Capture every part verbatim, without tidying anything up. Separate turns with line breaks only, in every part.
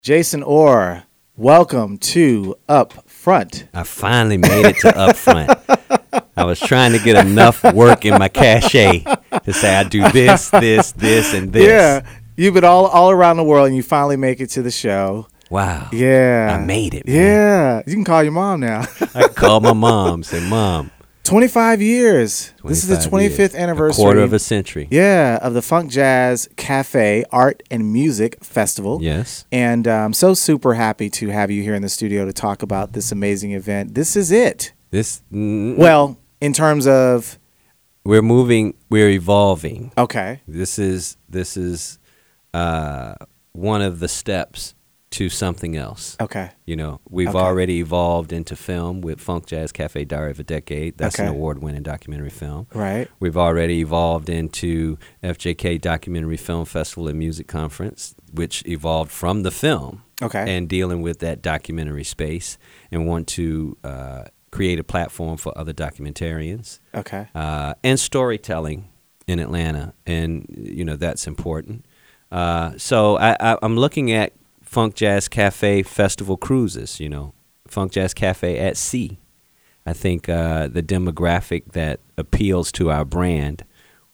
Jason Orr, welcome to Up Front.
I finally made it to Up Front. I was trying to get enough work in my cachet to say I do this, this, this, and this.
Yeah, you've been all, all around the world, and you finally make it to the show.
Wow.
Yeah.
I made it, man.
Yeah. You can call your mom now.
I can call my mom, say, Mom.
twenty-five years. This is the twenty-fifth
years.
anniversary.
A quarter of a century.
Yeah, of the Funk Jazz Cafe Art and Music Festival.
Yes.
And uh, I'm so super happy to have you here in the studio to talk about this amazing event. This is it.
This. Mm,
Well, in terms of.
We're moving. We're evolving.
Okay.
This is this is uh, one of the steps to something else.
Okay.
You know, we've
Okay.
already evolved into film with Funk Jazz Cafe Diary of a Decade. That's
Okay.
an award-winning documentary film.
Right.
We've already evolved into F J K Documentary Film Festival and Music Conference, which evolved from the film
Okay.
and dealing with that documentary space and want to uh, create a platform for other documentarians
Okay.
uh, and storytelling in Atlanta. And, you know, that's important. Uh, so I, I, I'm looking at Funk Jazz Cafe Festival cruises, you know, Funk Jazz Cafe at sea. I think uh, the demographic that appeals to our brand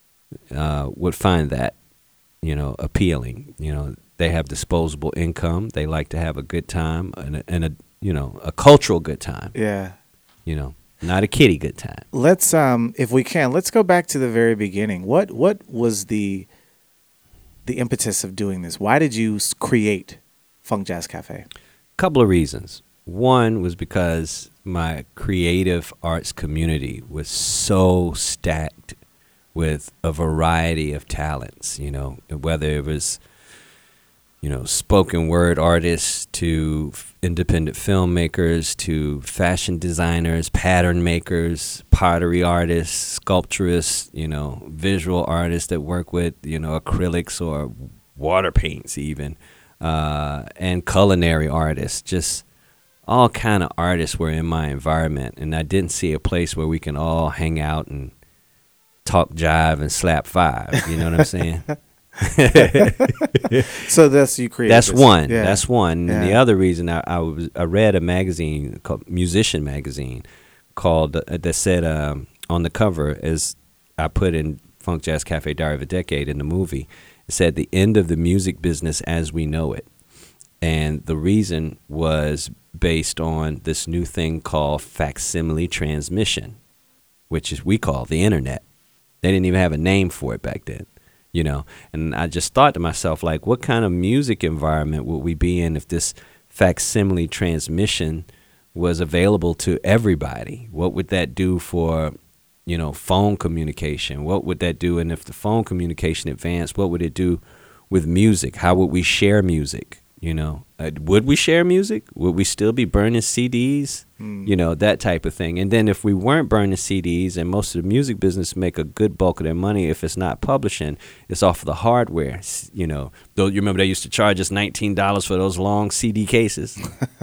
uh, would find that, you know, appealing. You know, they have disposable income. They like to have a good time and a, and a you know, a cultural good time.
Yeah.
You know, not a kiddie good time.
Let's, um, if we can, let's go back to the very beginning. What what was the the impetus of doing this? Why did you s- create Funk Jazz Cafe?
Couple of reasons. One was because my creative arts community was so stacked with a variety of talents, you know, whether it was, you know, spoken word artists to f- independent filmmakers to fashion designers, pattern makers, pottery artists, sculpturists, you know, visual artists that work with, you know, acrylics or water paints even. Uh, and culinary artists, just all kind of artists were in my environment, and I didn't see a place where we can all hang out and talk jive and slap five. You know what I'm saying?
So that's you created.
That's
this.
one.
Yeah.
That's one. And the
Yeah.
other reason I, I was I read a magazine called Musician Magazine called uh, that said um, on the cover, as I put in Funk Jazz Cafe Diary of a Decade in the movie. It said the end of the music business as we know it. And the reason was based on this new thing called facsimile transmission, which is we call the internet. They didn't even have a name for it back then, you know. And I just thought to myself, like, what kind of music environment would we be in if this facsimile transmission was available to everybody? What would that do for, you know, phone communication? What would that do? And if the phone communication advanced, what would it do with music? How would we share music? You know, uh, would we share music? Would we still be burning C Ds?
Mm.
You know, that type of thing. And then if we weren't burning C Ds, and most of the music business make a good bulk of their money, if it's not publishing, it's off of the hardware. S- You know, though you remember they used to charge us nineteen dollars for those long C D cases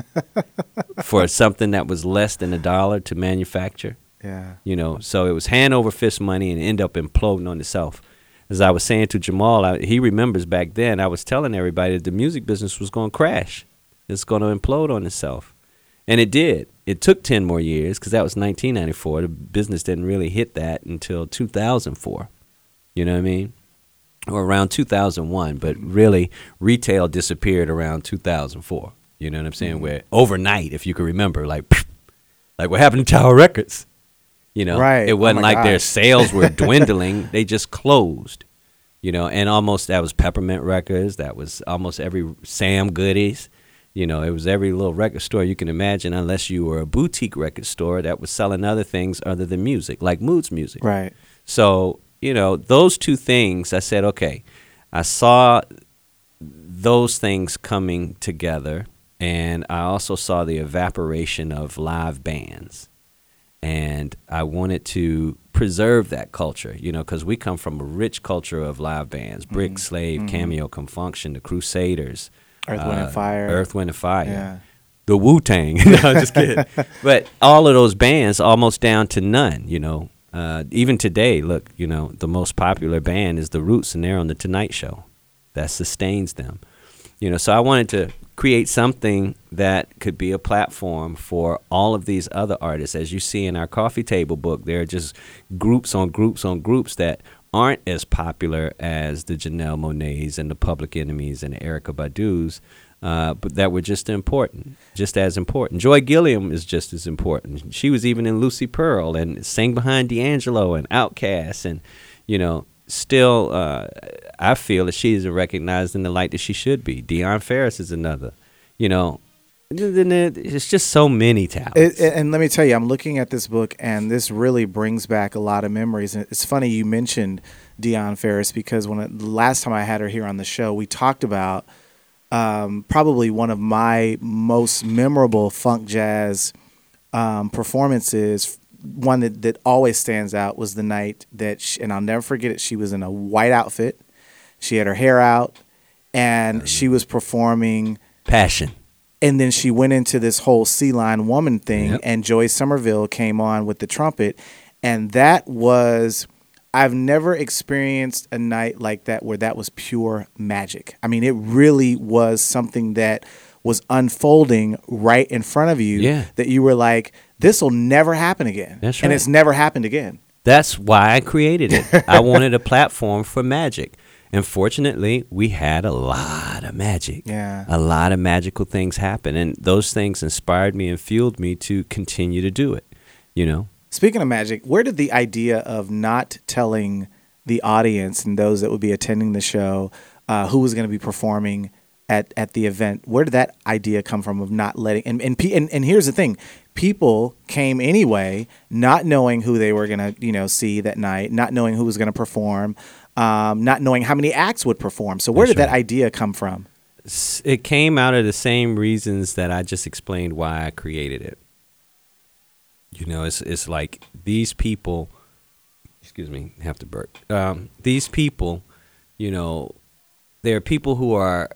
for something that was less than a dollar to manufacture.
Yeah.
You know, so it was hand over fist money and end up imploding on itself. As I was saying to Jamal, I, he remembers back then, I was telling everybody that the music business was going to crash. It's going to implode on itself. And it did. It took ten more years because that was nineteen ninety-four. The business didn't really hit that until two thousand four. You know what I mean? Or around two thousand one. But really, retail disappeared around two thousand four. You know what I'm saying? Where overnight, if you can remember, like, like what happened to Tower Records? You know,
Right.
it wasn't
Oh my
like their
gosh.
sales were dwindling. They just closed, you know, and almost that was Peppermint Records. That was almost every Sam Goodies. You know, it was every little record store you can imagine, unless you were a boutique record store that was selling other things other than music, like Moods Music.
Right.
So, you know, those two things, I said, okay, I saw those things coming together, and I also saw the evaporation of live bands. And I wanted to preserve that culture, you know, because we come from a rich culture of live bands. Brick,
Mhm.
Slave,
Mhm.
Cameo, Confunction, the Crusaders.
Earth, Wind, and
uh,
Fire.
Earth, Wind, and Fire.
Yeah.
The Wu-Tang. No, I'm just kidding. But all of those bands, almost down to none, you know. Uh, even today, look, you know, the most popular band is The Roots, and they're on The Tonight Show. That sustains them. You know, so I wanted to create something that could be a platform for all of these other artists. As you see in our coffee table book, there are just groups on groups on groups that aren't as popular as the Janelle Monáes and the Public Enemies and the Erykah Badu's, uh, but that were just important, just as important. Joy Gilliam is just as important. She was even in Lucy Pearl and sang behind D'Angelo and Outkast, and, you know, still, uh, I feel that she isn't recognized in the light that she should be. Deion Ferris is another. You know, it's just so many talents.
It, it- and let me tell you, I'm looking at this book, and this really brings back a lot of memories. And it's funny you mentioned Deion Ferris, because when it, the last time I had her here on the show, we talked about um, probably one of my most memorable funk jazz um, performances. One that, that always stands out was the night that, she, and I'll never forget it, she was in a white outfit. She had her hair out, and she was performing
Passion.
And then she went into this whole Sea Line Woman thing,
Yep.
and Joy Somerville came on with the trumpet. And that was, I've never experienced a night like that where that was pure magic. I mean, it really was something that was unfolding right in front of you,
Yeah.
that you were like, this will never happen again.
That's
And
right.
it's never happened again.
That's why I created it. I wanted a platform for magic. And fortunately, we had a lot of magic.
Yeah.
A lot of magical things happen. And those things inspired me and fueled me to continue to do it, you know?
Speaking of magic, where did the idea of not telling the audience and those that would be attending the show uh, who was going to be performing at, at the event, where did that idea come from of not letting, and and, pe- and and here's the thing, people came anyway, not knowing who they were going to, you know, see that night, not knowing who was going to perform, um, not knowing how many acts would perform. So where
That's
did that
right.
idea come from?
S- It came out of the same reasons that I just explained why I created it. You know, it's it's like these people, excuse me, have to burp. Um, these people, you know, there are people who are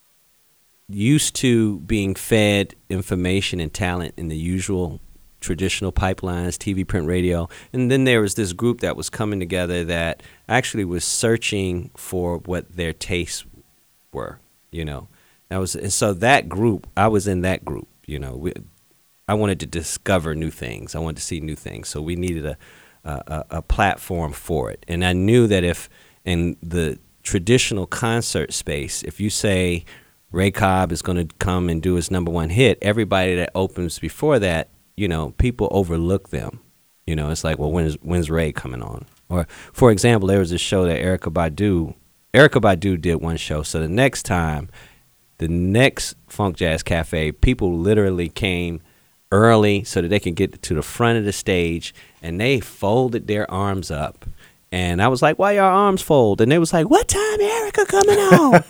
used to being fed information and talent in the usual traditional pipelines, T V, print, radio. And then there was this group that was coming together that actually was searching for what their tastes were, you know. That was, and so that group, I was in that group, you know. We, I wanted to discover new things. I wanted to see new things. So we needed a, a, a platform for it. And I knew that if in the traditional concert space, if you say Ray Cobb is going to come and do his number one hit, everybody that opens before that, you know, people overlook them. You know, it's like, well, when's when's Ray coming on? Or, for example, there was a show that Erykah Badu, Erykah Badu did one show. So the next time, the next Funk Jazz Cafe, people literally came early so that they could get to the front of the stage, and they folded their arms up. And I was like, why your arms fold? And they was like, what time Erykah coming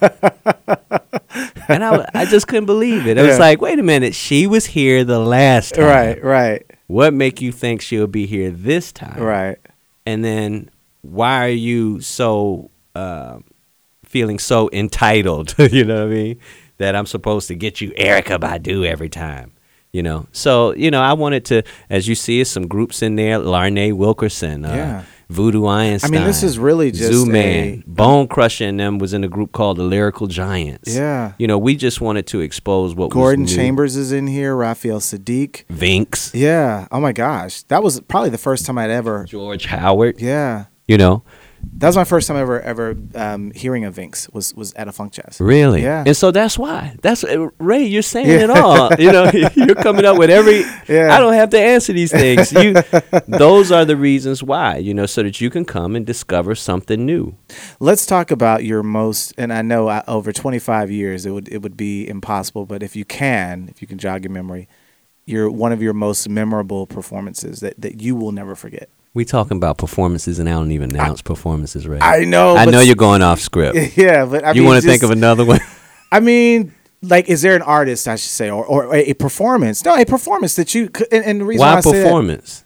on? And I, I just couldn't believe it. I was
Yeah.
like, wait a minute, she was here the last time.
Right, right,
What make you think she'll be here this time?
right.
And then why are you so uh, feeling so entitled? You know what I mean? That I'm supposed to get you Erykah Badu every time. You know, so you know, I wanted to, as you see, some groups in there: Larnay Wilkerson, uh,
Yeah.
Voodoo Einstein.
I mean, this is really just
Zoo
a-
Man, Bone Crusher, and them was in a group called the Lyrical Giants.
Yeah.
You know, we just wanted to expose what
Gordon
was new.
Chambers is in here, Raphael Sadiq.
Vinx,
Yeah. Oh my gosh. That was probably the first time I'd ever.
George Howard.
Yeah.
You know,
That was my first time ever ever um, hearing of Vinx was was at a funk jazz.
really.
Yeah.
And so that's why. That's uh, Ray. You're saying
Yeah.
it all. You know, you're coming up with every.
Yeah.
I don't have to answer these things. You. Those are the reasons why. You know, so that you can come and discover something new.
Let's talk about your most, and I know uh, over twenty-five years it would it would be impossible, but if you can, if you can jog your memory, your one of your most memorable performances that, that you will never forget.
We talking about performances, and I don't even announce performances, Ray.
I know.
I
but
know
s-
you're going off script.
Yeah, but I
you
mean,
want to think
just-
of another one?
I mean, like, is there an artist I should say, or or a, a performance? No, a performance that you. could- And, and the reason why,
Why
I say that-
performance?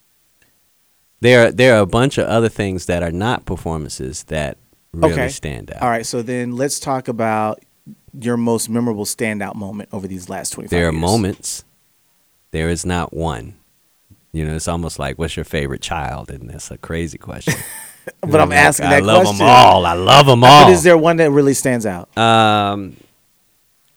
There, there are a bunch of other things that are not performances that really
Okay.
stand out.
All right, so then let's talk about your most memorable standout moment over these last twenty-five
There are
years.
moments. There is not one. You know, it's almost like, what's your favorite child? And that's a crazy question.
But I'm
Like,
asking
I
that
love
question.
them all. I love them all.
But is there one that really stands out?
Um,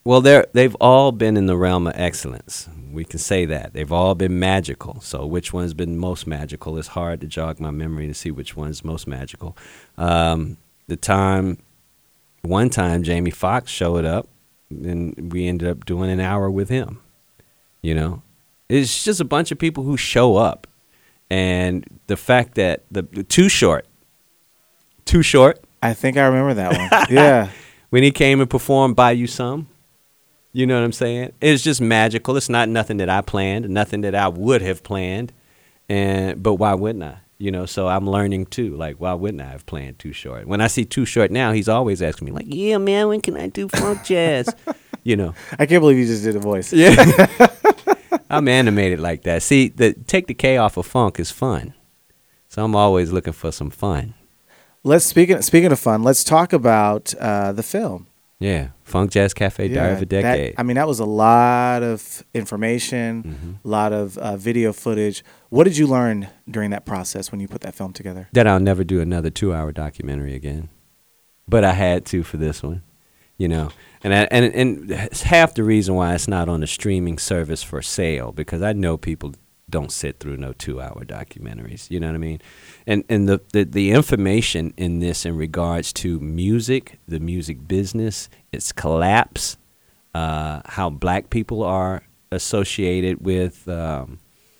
Well, they're they've all been in the realm of excellence. We can say that they've all been magical. So, which one's been most magical? It's hard to jog my memory to see which one's most magical. Um, the time, one time, Jamie Foxx showed up, and we ended up doing an hour with him. You know, it's just a bunch of people who show up, and the fact that the, the Too Short, Too Short.
I think I remember that one. Yeah,
when he came and performed "Buy You Some." You know what I'm saying? It's just magical. It's not nothing that I planned, nothing that I would have planned, and but why wouldn't I? You know, so I'm learning too. Like, why wouldn't I have planned Too Short? When I see Too Short now, he's always asking me, like, "Yeah, man, when can I do funk jazz?" You know.
I can't believe you just did a voice.
Yeah, I'm animated like that. See, the take the K off of funk is fun, so I'm always looking for some fun.
Let's speaking speaking of fun. Let's talk about uh, the film.
Yeah, Funk Jazz Cafe,
Yeah,
Diary of a Decade.
That, I mean, that was a lot of information,
Mm-hmm.
a lot of uh, video footage. What did you learn during that process when you put that film together?
That I'll never do another two-hour documentary again, but I had to for this one, you know. And I, and and it's half the reason why it's not on the streaming service for sale, because I know people don't sit through no two-hour documentaries. You know what I mean? And and the, the, the information in this in regards to music, the music business, its collapse, uh, how black people are associated with um,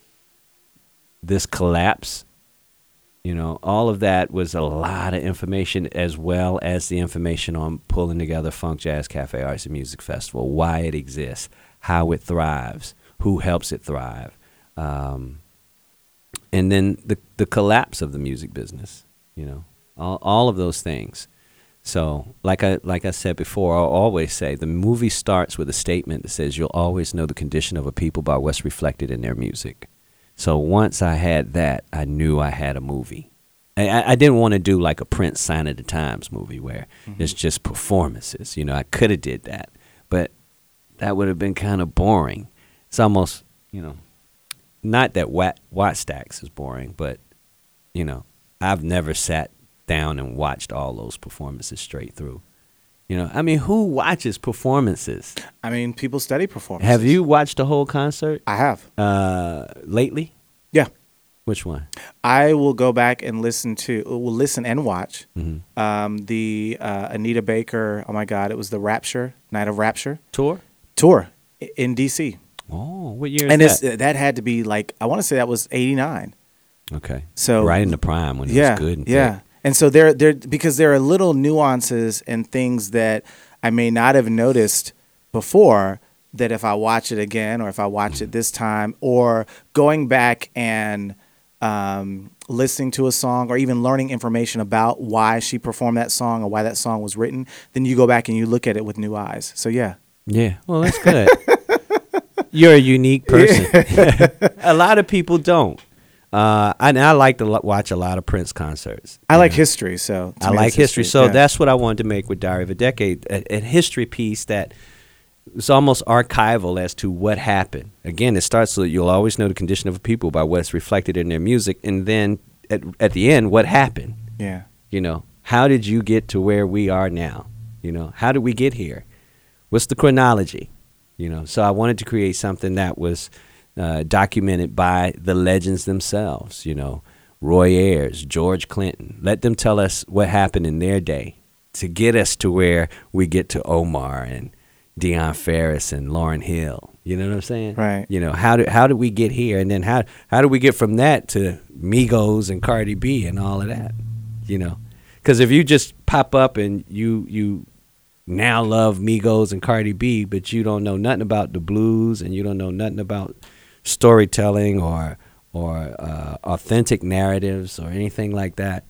this collapse, you know, all of that was a lot of information, as well as the information on pulling together Funk Jazz Cafe Arts and Music Festival, why it exists, how it thrives, who helps it thrive. Um, and then the the collapse of the music business, you know, all all of those things. So, like I like I said before, I'll always say the movie starts with a statement that says you'll always know the condition of a people by what's reflected in their music. So once I had that, I knew I had a movie. I, I didn't want to do like a Prince Sign of the Times movie where mm-hmm. it's just performances. You know, I could have did that, but that would have been kind of boring. It's almost, you know, not that Watt, Watt Stacks is boring, but, you know, I've never sat down and watched all those performances straight through. You know, I mean, who watches performances?
I mean, people study performances.
Have you watched the whole concert?
I have.
Uh, lately?
Yeah.
Which one?
I will go back and listen to, will listen and watch
Mm-hmm.
um, the uh, Anita Baker, oh my God, it was the Rapture, Night of Rapture.
Tour?
Tour in D C
Oh, what year is
and
that?
it's, that had to be like, I want to say that was eighty-nine.
Okay.
So
right in the prime when it
yeah,
was good and
yeah.
thick.
And so there, there, because there are little nuances and things that I may not have noticed before that if I watch it again, or if I watch it this time, or going back and um, listening to a song, or even learning information about why she performed that song or why that song was written, then you go back and you look at it with new eyes. So yeah.
Yeah. Well, that's good. You're a unique person. A lot of people don't. Uh, and I like to lo- watch a lot of Prince concerts.
I like
know?
history, so to
I
me
like
it's
history, so
yeah.
that's what I wanted to make with Diary of a Decade, a, a history piece that is almost archival as to what happened. Again, it starts so that you'll always know the condition of a people by what's reflected in their music, and then at at the end, what happened?
Yeah.
You know, how did you get to where we are now? You know, how did we get here? What's the chronology? You know, so I wanted to create something that was uh, documented by the legends themselves, you know, Roy Ayers, George Clinton. Let them tell us what happened in their day to get us to where we get to Omar and Deion Ferris and Lauryn Hill. You know what I'm saying?
Right.
You know, how did how did we get here? And then how how do we get from that to Migos and Cardi B and all of that? You know, because if you just pop up and you you now love Migos and Cardi B, but you don't know nothing about the blues and you don't know nothing about storytelling or or uh, authentic narratives or anything like that,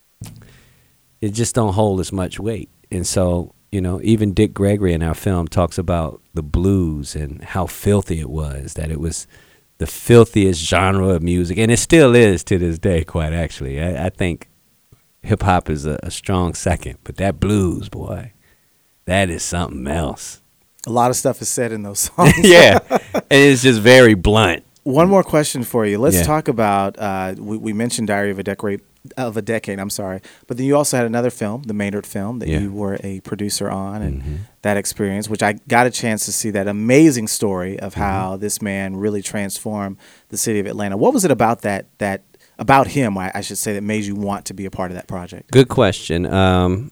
it just don't hold as much weight. And so, you know, even Dick Gregory in our film talks about the blues and how filthy it was, that it was the filthiest genre of music, and it still is to this day, quite actually. I, I think hip-hop is a, a strong second, but that blues, boy, that is something else.
A lot of stuff is said in those songs.
Yeah, and it's just very blunt.
One more question for you. Let's
Yeah.
talk about, uh, we, we mentioned Diary of a Decade, of a decade. I'm sorry, but then you also had another film, the Maynard film, that
Yeah.
you were a producer on, and
Mhm.
that experience, which I got a chance to see that amazing story of
Mm-hmm.
how this man really transformed the city of Atlanta. What was it about that that about him, I, I should say, that made you want to be a part of that project?
Good question. Um,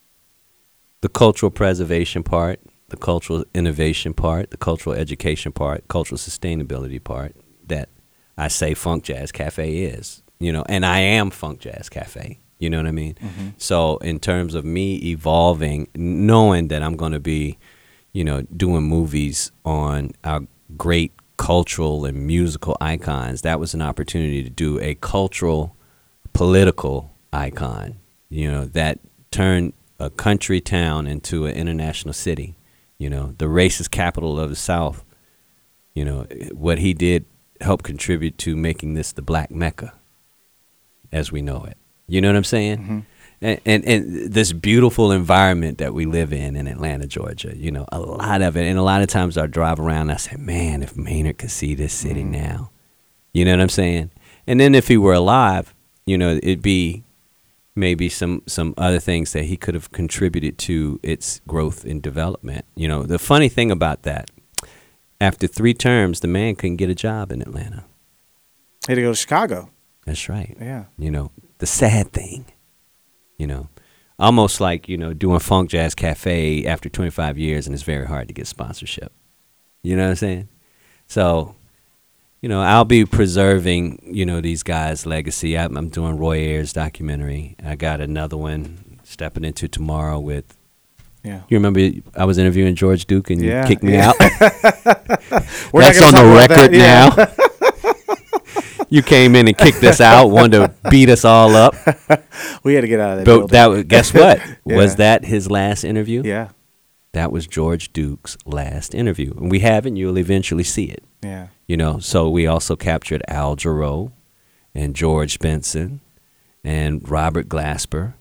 the cultural preservation part, the cultural innovation part, the cultural education part, cultural sustainability part that I say Funk Jazz Cafe is, you know, and I am Funk Jazz Cafe, you know what I mean?
Mm-hmm.
So in terms of me evolving, knowing that I'm going to be, you know, doing movies on our great cultural and musical icons, that was an opportunity to do a cultural, political icon, you know, that turned a country town into an international city, you know, the racist capital of the South. You know, what he did helped contribute to making this the Black Mecca as we know it. You know what I'm saying?
Mm-hmm.
And, and and this beautiful environment that we live in in Atlanta, Georgia, you know, a lot of it. And a lot of times I drive around and I say, man, if Maynard could see this city
Mm-hmm.
now, you know what I'm saying? And then if he were alive, you know, it'd be maybe some, some other things that he could have contributed to its growth and development. You know, the funny thing about that, after three terms, the man couldn't get a job in Atlanta.
He had to go to Chicago.
That's right.
Yeah.
You know, the sad thing, you know, almost like, you know, doing Funk Jazz Cafe after twenty-five years and it's very hard to get sponsorship. You know what I'm saying? So, you know, I'll be preserving, you know, these guys' legacy. I'm, I'm doing Roy Ayers' documentary. I got another one stepping into tomorrow with,
Yeah.
you remember I was interviewing George Duke and
Yeah,
you kicked me
yeah.
out?
We're not
That's
gonna
on the
talk about
record
that, yeah.
now. You came in and kicked us out, wanted to beat us all up.
We had to get out of that
But
building.
that was- guess what?
Yeah.
Was that his last interview?
Yeah.
That was George Duke's last interview. And we haven't. You'll eventually see it.
Yeah.
You know, so we also captured Al Jarreau and George Benson and Robert Glasper,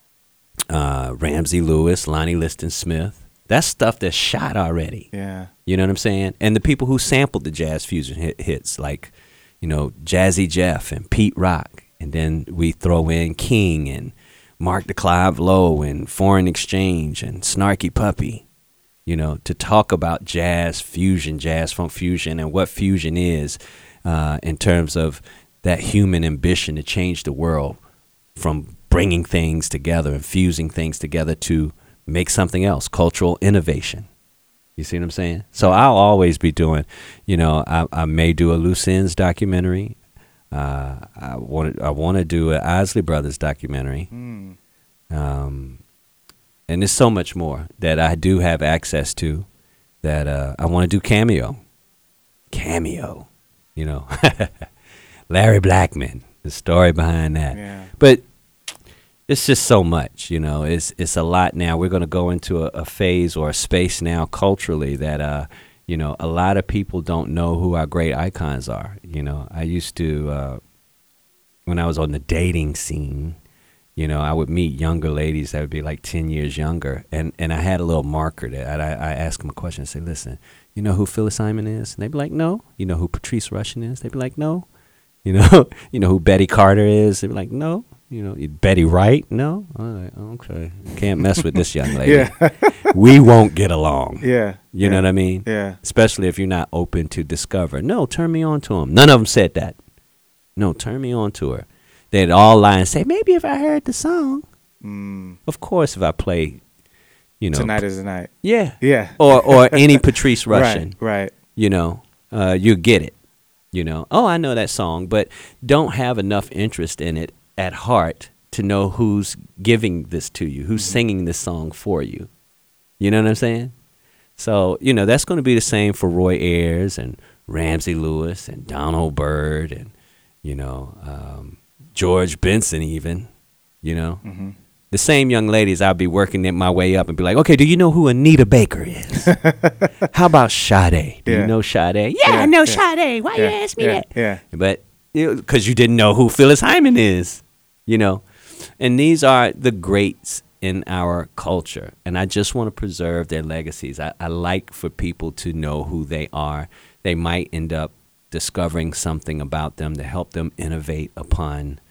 uh, Ramsey Lewis, Lonnie Liston Smith. That's stuff that's shot already.
Yeah.
You know what I'm saying? And the people who sampled the jazz fusion hit, hits, like, you know, Jazzy Jeff and Pete Rock. And then we throw in King and Mark the Clive Lowe and Foreign Exchange and Snarky Puppy, you know, to talk about jazz fusion, jazz funk fusion, and what fusion is uh, in terms of that human ambition to change the world from bringing things together and fusing things together to make something else, cultural innovation. You see what I'm saying? So I'll always be doing, you know, I, I may do a Loose Ends documentary. Uh, I want I want to do an Isley Brothers documentary.
Mm.
Um, and there's so much more that I do have access to that uh, I want to do Cameo. Cameo, you know. Larry Blackman, the story behind that.
Yeah.
But it's just so much, you know. It's it's a lot now. We're going to go into a, a phase or a space now culturally that, uh, you know, a lot of people don't know who our great icons are. You know, I used to, uh, when I was on the dating scene, you know, I would meet younger ladies that would be like ten years younger. And, and I had a little marker that I, I asked them a question and say, listen, you know who Phyllis Hyman is? And they'd be like, no. You know who Patrice Rushen is? They'd be like, no. You know, you know who Betty Carter is? They'd be like, no. You know, Betty Wright? No? All right, okay. Can't mess with this young lady.
Yeah.
We won't get along.
Yeah.
You
yeah.
know what I mean?
Yeah.
Especially if you're not open to discover. No, turn me on to him. None of them said that. No, turn me on to her. They'd all lie and say, maybe if I heard the song.
Mm.
Of course, if I play, you know.
Tonight is the night.
Yeah.
Yeah.
Or or any Patrice Rushen.
Right. Right.
You know, uh, you get it. You know, oh, I know that song, but don't have enough interest in it at heart to know who's giving this to you, who's mm-hmm. singing this song for you. You know what I'm saying? So, you know, that's going to be the same for Roy Ayers and Ramsey Lewis and Donald Byrd and, you know, um, George Benson even, you know. Mm-hmm. The same young ladies, I'll be working my way up and be like, okay, do you know who Anita Baker is? How about Sade? Do
yeah.
you know Sade? Yeah,
yeah,
I know
yeah.
Sade. Why
yeah,
you ask me
yeah,
that?
Yeah.
But because you didn't know who Phyllis Hyman is, you know. And these are the greats in our culture. And I just want to preserve their legacies. I, I like for people to know who they are. They might end up discovering something about them to help them innovate upon,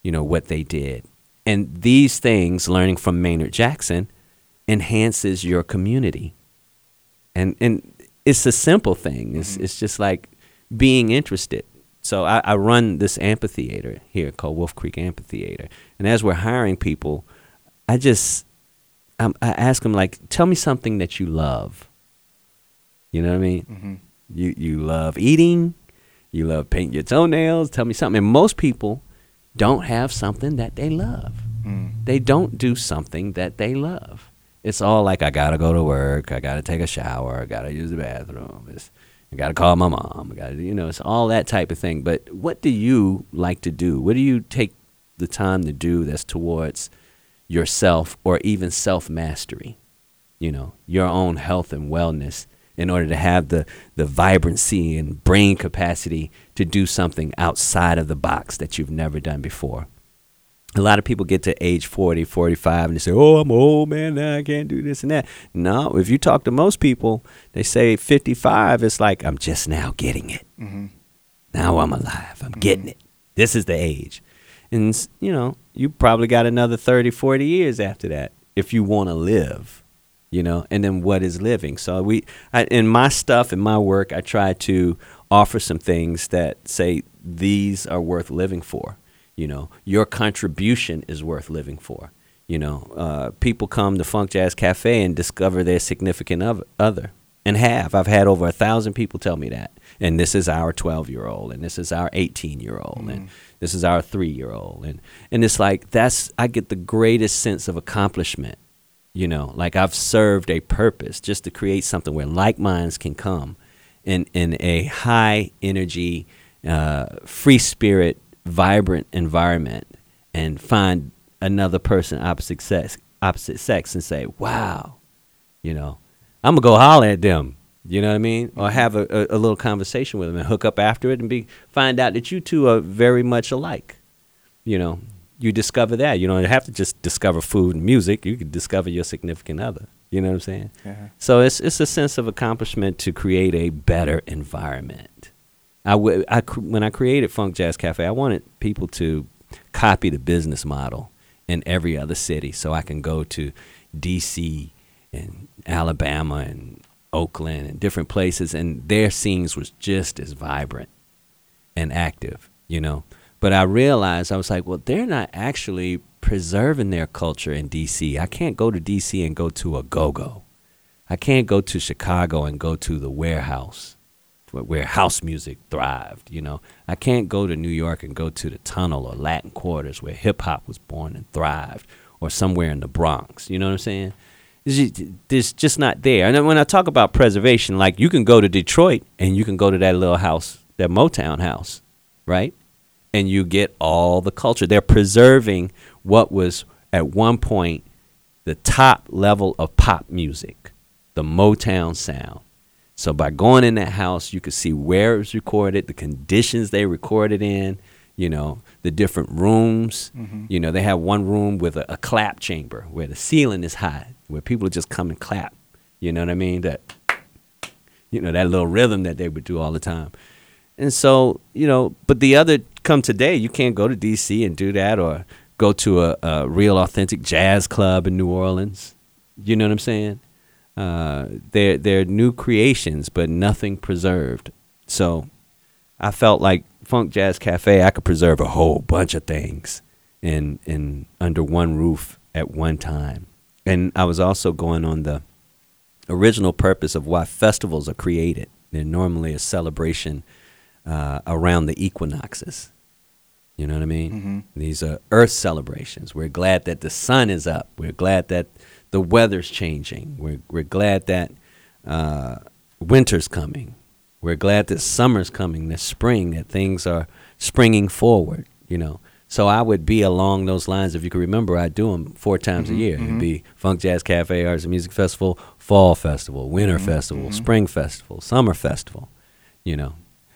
you know, what they did. And these things, learning from Maynard Jackson, enhances your community. And and it's a simple thing. It's mm-hmm. it's just like being interested. So I, I run this amphitheater here called Wolf Creek Amphitheater. And as we're hiring people, I just I'm, I ask them, like, tell me something that you love. You know what I mean? Mm-hmm. You you love eating. You love painting your toenails. Tell me something. And most people don't have something that they love. Mm. They don't do something that they love. It's all like, I got to go to work. I got to take a shower. I got to use the bathroom. It's, I got to call my mom. I got to, you know, it's all that type of thing. But what do you like to do? What do you take the time to do that's towards yourself or even self-mastery? You know, your own health and wellness, in order to have the, the vibrancy and brain capacity to do something outside of the box that you've never done before. A lot of people get to age forty, forty-five, and they say, oh, I'm an old man now, I can't do this and that. No, if you talk to most people, they say fifty-five, it's like, I'm just now getting it. Mm-hmm. Now I'm alive. I'm mm-hmm. getting it. This is the age. And, you know, you probably got another thirty, forty years after that if you want to live. You know, and then what is living? So we, I, in my stuff, in my work, I try to offer some things that say these are worth living for. You know, your contribution is worth living for. You know, uh, people come to Funk Jazz Cafe and discover their significant other, and have. I've had over a thousand people tell me that. And this is our twelve-year-old, and this is our eighteen-year-old, mm. and this is our three-year-old, and and it's like that's I get the greatest sense of accomplishment. You know, like I've served a purpose just to create something where like minds can come in, in a high energy, uh, free spirit, vibrant environment and find another person opposite sex, opposite sex and say, wow, you know, I'm going to go holler at them. You know what I mean? Or have a, a, a little conversation with them and hook up after it and be find out that you two are very much alike, you know. You discover that. You don't have to just discover food and music. You can discover your significant other. You know what I'm saying? Uh-huh. So it's it's a sense of accomplishment to create a better environment. I, w- I when I created Funk Jazz Cafe, I wanted people to copy the business model in every other city, so I can go to D C and Alabama and Oakland and different places, and their scenes was just as vibrant and active, you know. But I realized, I was like, well, they're not actually preserving their culture in D C. I can't go to D C and go to a go-go. I can't go to Chicago and go to the Warehouse, where house music thrived, you know. I can't go to New York and go to the Tunnel or Latin Quarters, where hip-hop was born and thrived, or somewhere in the Bronx. You know what I'm saying? It's just, it's just not there. And when I talk about preservation, like you can go to Detroit and you can go to that little house, that Motown house, right? And you get all the culture. They're preserving what was at one point the top level of pop music, the Motown sound. So by going in that house, you could see where it was recorded, the conditions they recorded in, you know, the different rooms. Mm-hmm. You know, they have one room with a, a clap chamber where the ceiling is high, where people just come and clap. You know what I mean? That, you know, that little rhythm that they would do all the time. And so, you know, but the other, come today, you can't go to D C and do that, or go to a, a real authentic jazz club in New Orleans. You know what I'm saying? Uh, they're, they're new creations, but nothing preserved. So I felt like Funk Jazz Cafe, I could preserve a whole bunch of things in, in under one roof at one time. And I was also going on the original purpose of why festivals are created. They're normally a celebration Uh, around the equinoxes. You know what I mean? Mm-hmm. These are earth celebrations. We're glad that the sun is up. We're glad that the weather's changing. We're we're glad that uh, winter's coming. We're glad that summer's coming, that spring, that things are springing forward, you know. So I would be along those lines. If you can remember, I do them four times mm-hmm, a year. Mm-hmm. It'd be Funk Jazz Cafe, Arts and Music Festival, Fall Festival, Winter mm-hmm, Festival, mm-hmm. Spring Festival, Summer Festival, you know.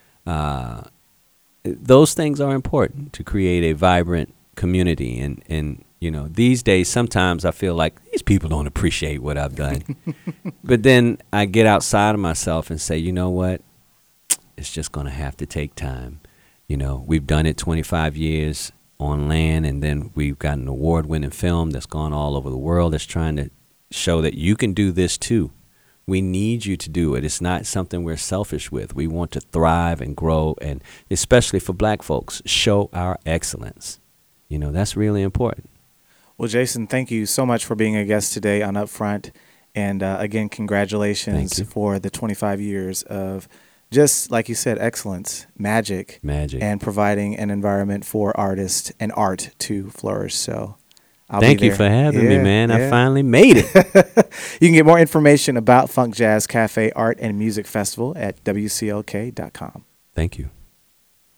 Uh, those things are important to create a vibrant community. And, and, you know, these days, sometimes I feel like these people don't appreciate what I've done. But then I get outside of myself and say, you know what? It's just going to have to take time. You know, we've done it twenty-five years on land, and then we've got an award-winning film that's gone all over the world that's trying to show that you can do this too. We need you to do it. It's not something we're selfish with. We want to thrive and grow, and especially for black folks, show our excellence. You know, that's really important.
Well, Jason, thank you so much for being a guest today on Upfront. And uh, again, congratulations for the twenty-five years of just, like you said, excellence, magic,
magic,
and providing an environment for artists and art to flourish. So I'll
thank
be
you
there.
for having
yeah,
me, man.
Yeah.
I finally made it.
You can get more information about Funk Jazz Cafe Art and Music Festival at W C L K dot com.
Thank you.